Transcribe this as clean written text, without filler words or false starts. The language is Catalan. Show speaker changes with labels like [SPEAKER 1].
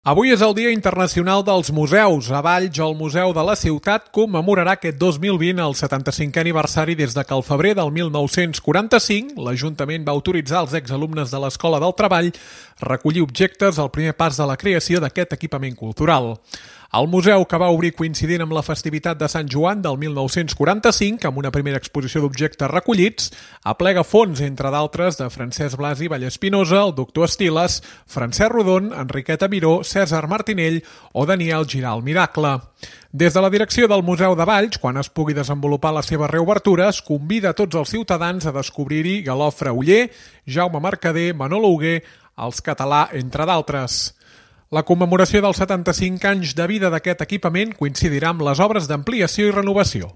[SPEAKER 1] Avui és el Dia Internacional dels Museus. A Valls, el Museu de la Ciutat commemorarà aquest 2020 el 75è aniversari des de que al febrer del 1945 l'Ajuntament va autoritzar als exalumnes de l'Escola del Treball recollir objectes al primer pas de la creació d'aquest equipament cultural. El museu, que va obrir coincidint amb la festivitat de Sant Joan del 1945, amb una primera exposició d'objectes recollits, aplega fons, entre d'altres, de Francesc Blasi Vallespinosa, el doctor Estiles, Francesc Rodon, Enriqueta Miró, Cèsar Martinell o Daniel Giral Miracle. Des de la direcció del Museu de Valls, quan es pugui desenvolupar les seves reobertures, convida a tots els ciutadans a descobrir-hi Galofre Oller, Jaume Mercader, Manolo Huguer, els Català, entre d'altres. La commemoració dels 75 anys de vida d'aquest equipament coincidirà amb les obres d'ampliació i renovació.